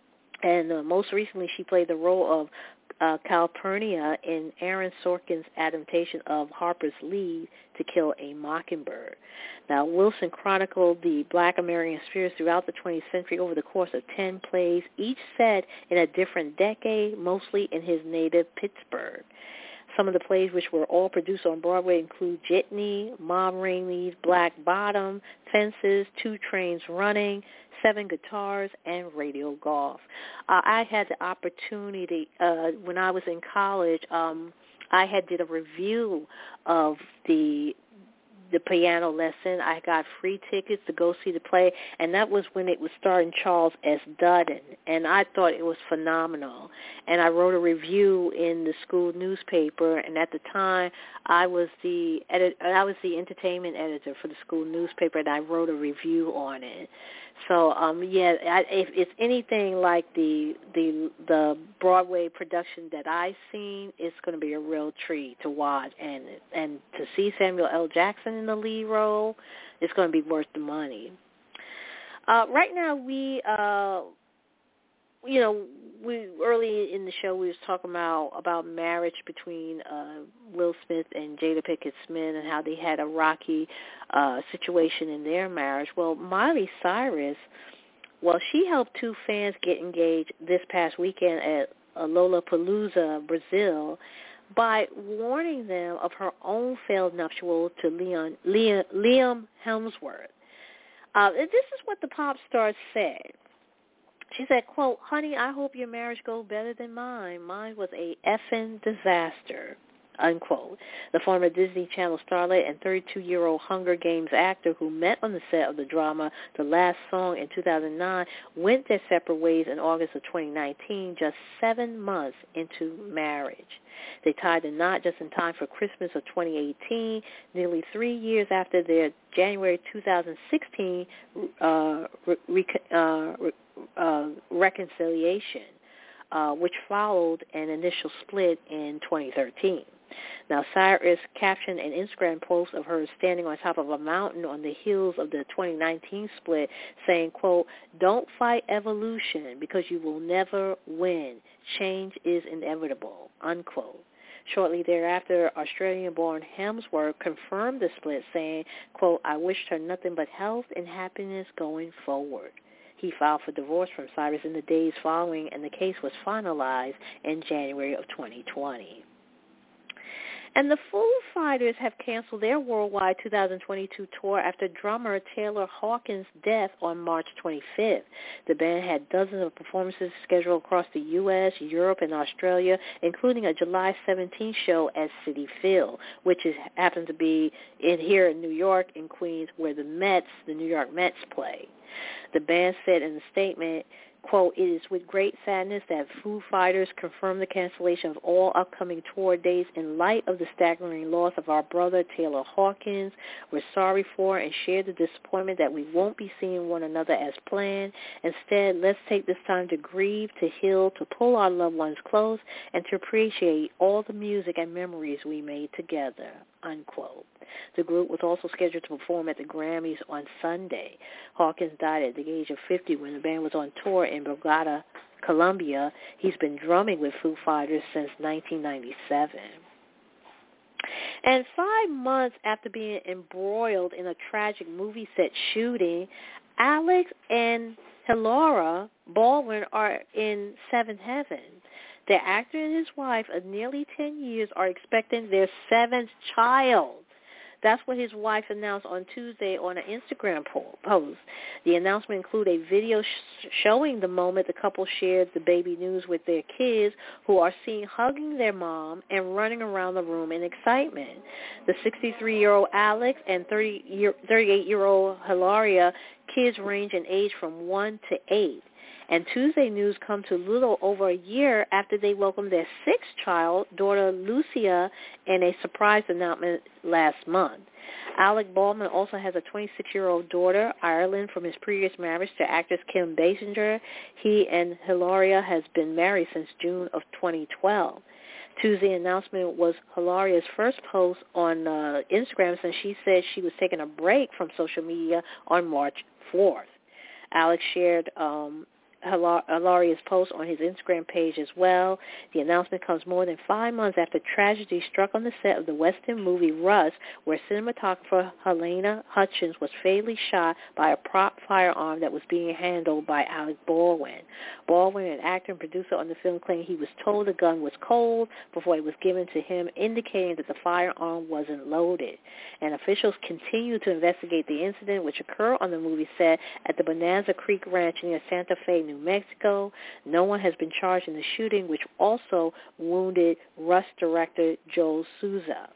And uh, most recently, she played the role of uh, Calpurnia in Aaron Sorkin's adaptation of Harper's Lead, To Kill a Mockingbird. Now, Wilson chronicled the Black American experience throughout the twentieth century over the course of ten plays, each set in a different decade, mostly in his native Pittsburgh. Some of the plays which were all produced on Broadway include Jitney, Ma Rainey's Black Bottom, Fences, Two Trains Running, Seven Guitars, and Radio Golf. Uh, I had the opportunity, uh, when I was in college, um, I had did a review of the the piano lesson. I got free tickets to go see the play, and that was when it was starring Charles S. Dutton, and I thought it was phenomenal. And I wrote a review in the school newspaper, and at the time I was the edit- I was the entertainment editor for the school newspaper, and I wrote a review on it. So um, yeah, I, if it's anything like the the the Broadway production that I've seen, it's going to be a real treat to watch, and and to see Samuel L. Jackson in the lead role, it's going to be worth the money. Uh, right now, we uh, you know, we early in the show we was talking about about marriage between uh, Will Smith and Jada Pinkett Smith and how they had a rocky uh, situation in their marriage. Well, Miley Cyrus, well, she helped two fans get engaged this past weekend at Lollapalooza, Brazil, by warning them of her own failed nuptial to Leon, Liam, Liam Hemsworth. Uh, and this is what the pop star said. She said, quote, "Honey, I hope your marriage goes better than mine. Mine was a effing disaster," unquote. The former Disney Channel starlet and thirty-two-year-old Hunger Games actor who met on the set of the drama The Last Song in two thousand nine went their separate ways in August of twenty nineteen, just seven months into marriage. They tied the knot just in time for Christmas of twenty eighteen, nearly three years after their January two thousand sixteen uh, re- uh, uh, reconciliation, uh, which followed an initial split in twenty thirteen. Now, Cyrus captioned an Instagram post of her standing on top of a mountain on the heels of the twenty nineteen split, saying, quote, "Don't fight evolution because you will never win. Change is inevitable," unquote. Shortly thereafter, Australian-born Hemsworth confirmed the split, saying, quote, "I wished her nothing but health and happiness going forward." He filed for divorce from Cyrus in the days following, and the case was finalized in January of twenty twenty. And the Foo Fighters have canceled their worldwide two thousand twenty-two tour after drummer Taylor Hawkins' death on March twenty-fifth. The band had dozens of performances scheduled across the U S, Europe, and Australia, including a July seventeenth show at Citi Field, which is happened to be in here in New York and Queens, where the Mets, the New York Mets, play. The band said in a statement, quote, "It is with great sadness that Foo Fighters confirm the cancellation of all upcoming tour dates in light of the staggering loss of our brother Taylor Hawkins. We're sorry for and share the disappointment that we won't be seeing one another as planned. Instead, let's take this time to grieve, to heal, to pull our loved ones close, and to appreciate all the music and memories we made together," unquote. The group was also scheduled to perform at the Grammys on Sunday. Hawkins died at the age of fifty when the band was on tour in Bogota, Colombia. He's been drumming with Foo Fighters since nineteen ninety-seven. And five months after being embroiled in a tragic movie set shooting, Alex and Hilaria Baldwin are in seventh heaven. The actor and his wife of nearly ten years are expecting their seventh child. That's what his wife announced on Tuesday on an Instagram post. The announcement included a video sh- showing the moment the couple shared the baby news with their kids, who are seen hugging their mom and running around the room in excitement. The sixty-three-year-old Alex and thirty-eight-year-old Hilaria, kids range in age from one to eight. And Tuesday news comes to a little over a year after they welcomed their sixth child, daughter Lucia, in a surprise announcement last month. Alec Baldwin also has a twenty-six-year-old daughter, Ireland, from his previous marriage to actress Kim Basinger. He and Hilaria has been married since June of twenty twelve. Tuesday's announcement was Hilaria's first post on uh, Instagram since she said she was taking a break from social media on March fourth. Alex shared um, Hilaria's post on his Instagram page as well. The announcement comes more than five months after tragedy struck on the set of the Western movie Rust, where cinematographer Helena Hutchins was fatally shot by a prop firearm that was being handled by Alec Baldwin. Baldwin, an actor and producer on the film, claimed he was told the gun was cold before it was given to him, indicating that the firearm wasn't loaded. And officials continue to investigate the incident, which occurred on the movie set at the Bonanza Creek Ranch near Santa Fe, New Mexico. No one has been charged in the shooting, which also wounded Rust director Joel Souza.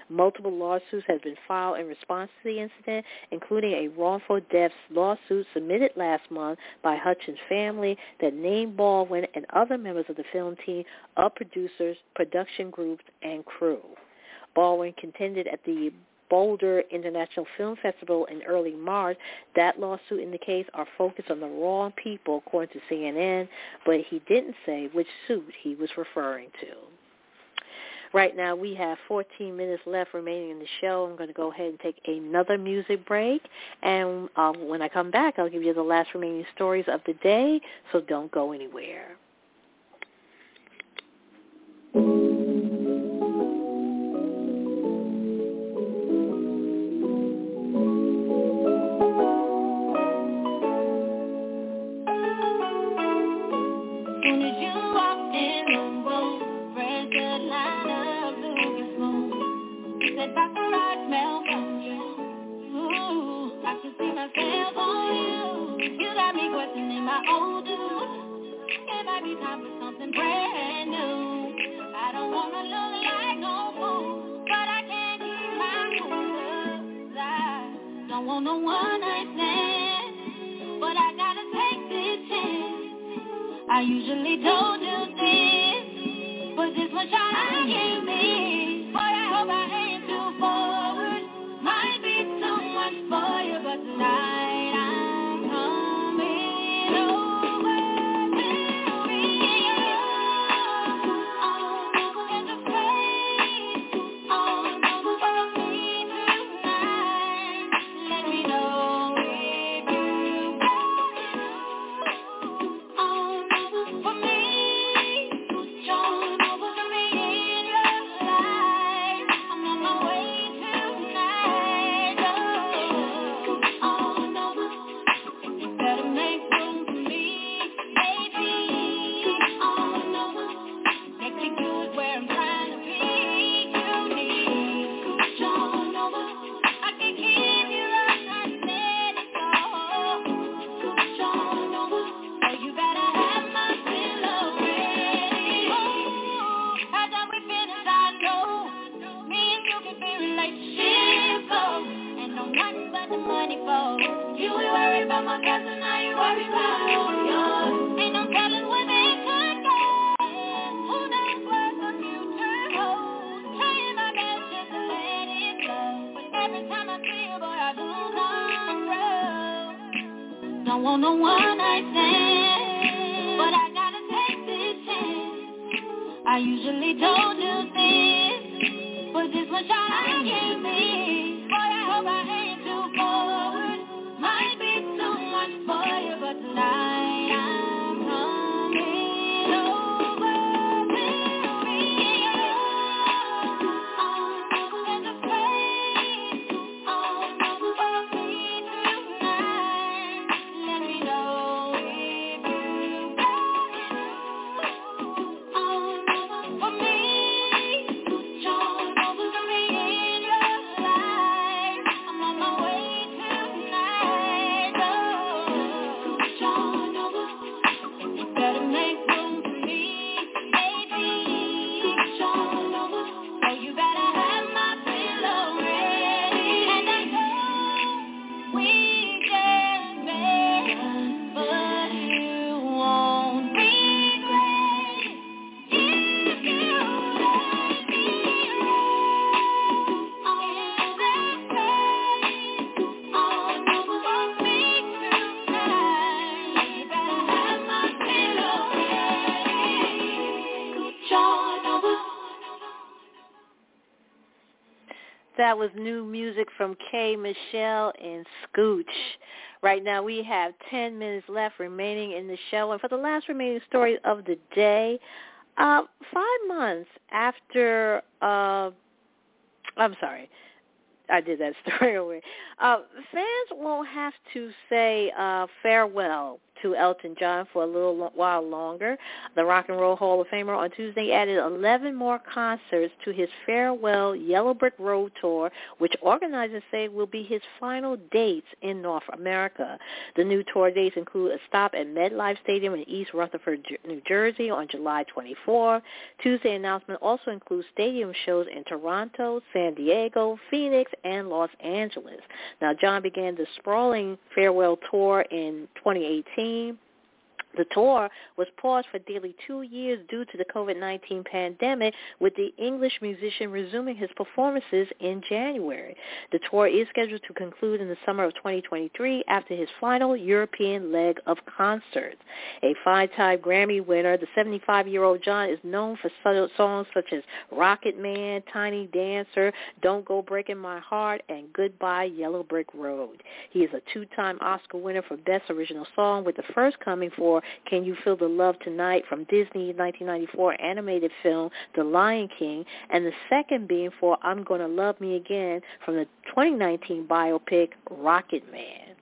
Multiple lawsuits have been filed in response to the incident, including a wrongful death lawsuit submitted last month by Hutchins' family that named Baldwin and other members of the film team of producers, production groups, and crew. Baldwin contended at the Boulder International Film Festival in early March. That lawsuit in the case are focused on the wrong people, according to C N N, but he didn't say which suit he was referring to. Right now we have fourteen minutes left remaining in the show. I'm going to go ahead and take another music break, and uh, when I come back, I'll give you the last remaining stories of the day, so don't go anywhere.
I usually don't do this, but this one shot I can't be. Boy, I hope I ain't too forward. Might be too much for you, but tonight I'm coming over to you. All over in the place, all over for me tonight. Let me know if you got it. All over for me. Don't want no one night stand, but I gotta take this chance. I usually don't do this, but this one shot I can't be. Boy, I hope I ain't too forward. Might be too much for you, but tonight I'm coming over to you. All over in the place, all over for me tonight. Let me know if you got it. All over for me, all over for me in your life. I'm on my way tonight. Oh, all over. You better make room for me, baby. All over. Oh, you better have my pillow ready. And I know we just met, but you won't regret if you let me in that place. All over for me tonight. You better have my pillow ready. All over.
That was new music from K. Michelle and Scooch. Right now we have ten minutes left remaining in the show. And for the last remaining story of the day, uh, five months after, uh, I'm sorry, I did that story away. Uh, fans won't have to say uh, farewell to Elton John for a little lo- while longer. The Rock and Roll Hall of Famer on Tuesday added eleven more concerts to his farewell Yellow Brick Road tour, which organizers say will be his final dates in North America. The new tour dates include a stop at MetLife Stadium in East Rutherford, New Jersey on July twenty-fourth. Tuesday announcement also includes stadium shows in Toronto, San Diego, Phoenix, and Los Angeles. Now, John began the sprawling farewell tour in twenty eighteen. The tour was paused for nearly two years due to the covid nineteen pandemic, with the English musician resuming his performances in January. The tour is scheduled to conclude in the summer of twenty twenty-three after his final European leg of concerts. A five-time Grammy winner, the seventy-five-year-old John is known for songs such as Rocket Man, Tiny Dancer, Don't Go Breaking My Heart, and Goodbye Yellow Brick Road. He is a two-time Oscar winner for Best Original Song, with the first coming for Can You Feel the Love Tonight from Disney's nineteen ninety-four animated film The Lion King, and the second being for I'm Gonna Love Me Again from the twenty nineteen biopic Rocket Man.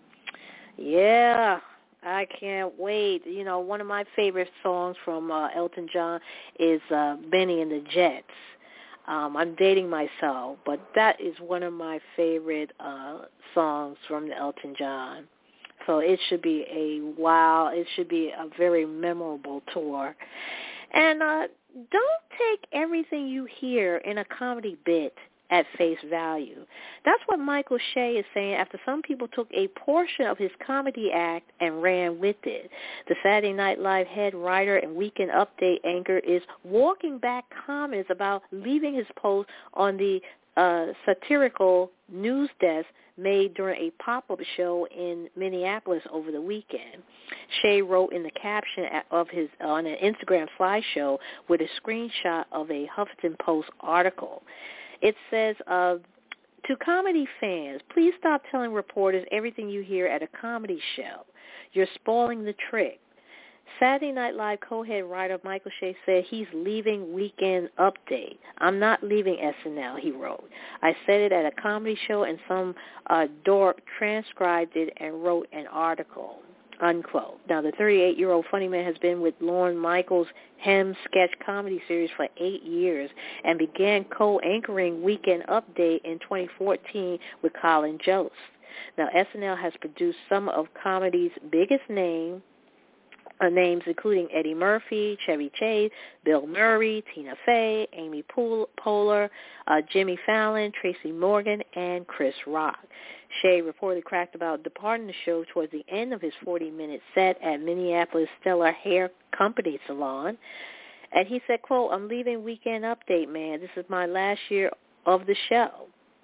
Yeah, I can't wait. You know, one of my favorite songs from uh, Elton John is uh, Benny and the Jets. Um, I'm dating myself, but that is one of my favorite uh, songs from the Elton John. So it should be a wow, it should be a very memorable tour. And uh, don't take everything you hear in a comedy bit at face value. That's what Michael Shea is saying after some people took a portion of his comedy act and ran with it. The Saturday Night Live head writer and Weekend Update anchor is walking back comments about leaving his post on the uh, satirical news desk made during a pop-up show in Minneapolis over the weekend. Shea wrote in the caption of his on an Instagram slideshow with a screenshot of a Huffington Post article. It says, uh, to comedy fans, please stop telling reporters everything you hear at a comedy show. You're spoiling the trick. Saturday Night Live co-head writer Michael Shea said he's leaving Weekend Update. I'm not leaving S N L, he wrote. I said it at a comedy show, and some uh, dork transcribed it and wrote an article, unquote. Now, the thirty-eight-year-old funny man has been with Lorne Michaels' Hem sketch comedy series for eight years and began co-anchoring Weekend Update in twenty fourteen with Colin Jost. Now, S N L has produced some of comedy's biggest names, Uh, names including Eddie Murphy, Chevy Chase, Bill Murray, Tina Fey, Amy Poehler, uh, Jimmy Fallon, Tracy Morgan, and Chris Rock. Shea reportedly cracked about departing the show towards the end of his forty-minute set at Minneapolis Stellar Hair Company Salon. And he said, quote, I'm leaving Weekend Update, man. This is my last year of the show.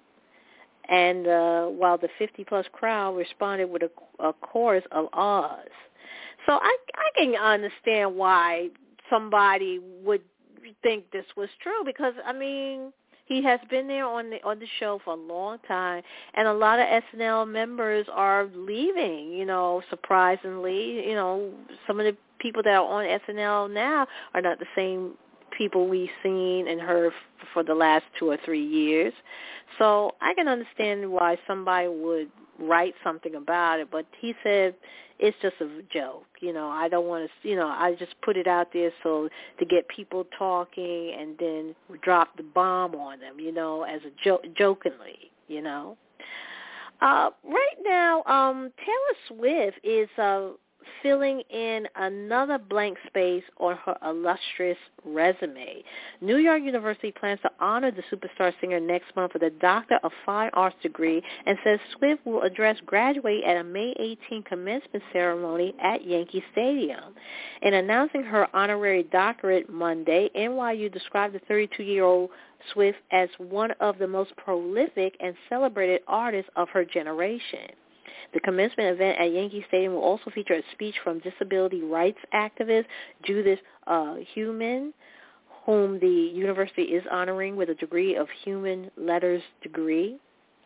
And uh, while the fifty-plus crowd responded with a, a chorus of ahs. So I, I can understand why somebody would think this was true because, I mean, he has been there on the on the show for a long time, and a lot of S N L members are leaving, you know, surprisingly. You know, some of the people that are on S N L now are not the same people we've seen and heard f- for the last two or three years. So I can understand why somebody would write something about it, but he said it's just a joke. You know, I don't want to, you know, I just put it out there so to get people talking and then drop the bomb on them, you know, as a jo- jokingly, you know. Uh, right now, um, Taylor Swift is uh, filling in another blank space on her illustrious resume. New York University plans to honor the superstar singer next month with a Doctor of Fine Arts degree and says Swift will address graduate at a May eighteenth commencement ceremony at Yankee Stadium. In announcing her honorary doctorate Monday, N Y U described the thirty-two-year-old Swift as one of the most prolific and celebrated artists of her generation. The commencement event at Yankee Stadium will also feature a speech from disability rights activist Judith uh, Heumann, whom the university is honoring with a degree of Human Letters degree.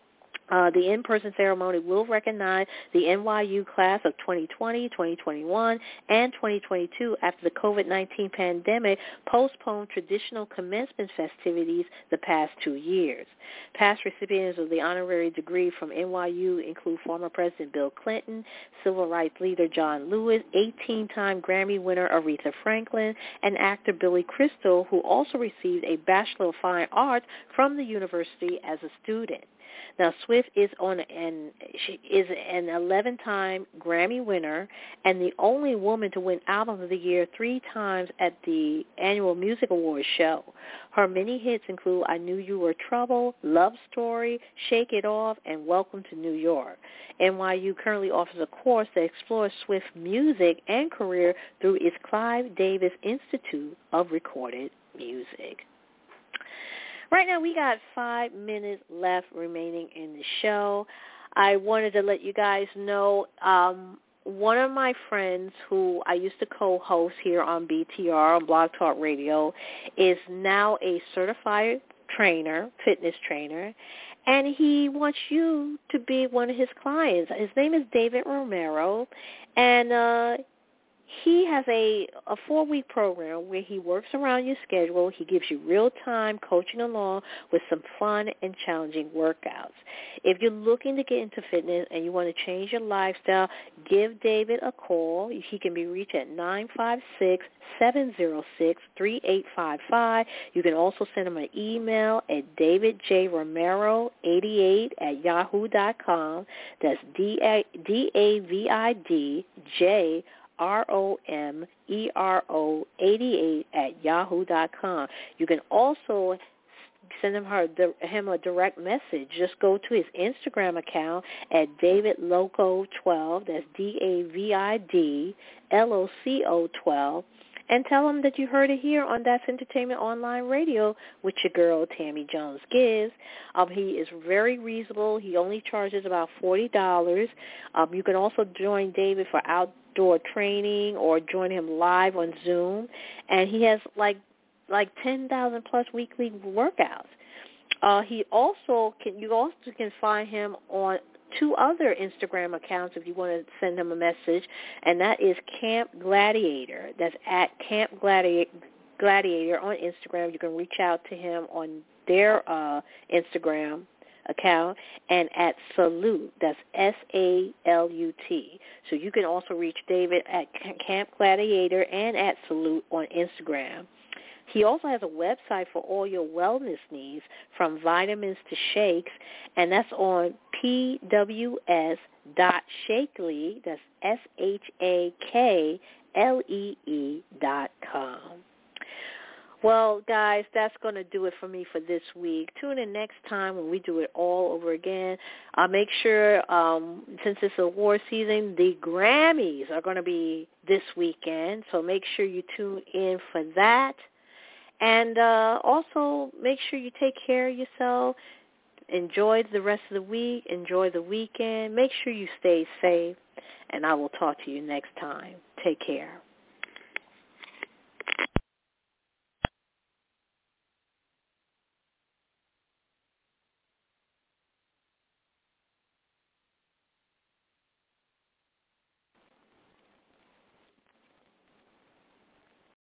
Uh, the in-person ceremony will recognize the N Y U class of twenty twenty, twenty twenty-one, and twenty twenty-two after the COVID nineteen pandemic postponed traditional commencement festivities the past two years. Past recipients of the honorary degree from N Y U include former President Bill Clinton, civil rights leader John Lewis, eighteen-time Grammy winner Aretha Franklin, and actor Billy Crystal, who also received a Bachelor of Fine Arts from the university as a student. Now, Swift is on an she is an eleven-time Grammy winner and the only woman to win Album of the Year three times at the annual Music Awards show. Her many hits include I Knew You Were Trouble, Love Story, Shake It Off, and Welcome to New York. N Y U currently offers a course that explores Swift's music and career through its Clive Davis Institute of Recorded Music. Right now, we got five minutes left remaining in the show. I wanted to let you guys know um, one of my friends who I used to co-host here on B T R, on Blog Talk Radio, is now a certified trainer, fitness trainer, and he wants you to be one of his clients. His name is David Romero, and uh he has a, a four-week program where he works around your schedule. He gives you real-time coaching along with some fun and challenging workouts. If you're looking to get into fitness and you want to change your lifestyle, give David a call. He can be reached at nine five six, seven zero six, three eight five five. You can also send him an email at david j romero eighty-eight at yahoo dot com. That's D A V I D J R O M E R O eighty-eight at yahoo dot com. You can also send him, her, him a direct message. Just go to his Instagram account at david loco twelve, that's D A V I D L O C O twelve, and tell him that you heard it here on That's Entertainment Online Radio with your girl, Tammy Jones Gibbs. Um, he is very reasonable. He only charges about forty dollars. Um, you can also join David for outdoor training or join him live on Zoom. And he has like like ten thousand plus weekly workouts. Uh, he also can, you also can find him on two other Instagram accounts if you want to send him a message, and that is Camp Gladiator. That's at Camp Gladiator, Gladiator on Instagram. You can reach out to him on their uh, Instagram account, and at Salute, that's S A L U T. So you can also reach David at Camp Gladiator and at Salute on Instagram. He also has a website for all your wellness needs, from vitamins to shakes, and that's on P W S dot shakely, that's S H A K L E E dot com. Well, guys, that's going to do it for me for this week. Tune in next time when we do it all over again. I'll make sure, um, since it's award season, the Grammys are going to be this weekend, so make sure you tune in for that. And uh, also make sure you take care of yourself. Enjoy the rest of the week. Enjoy the weekend. Make sure you stay safe. And I will talk to you next time. Take care.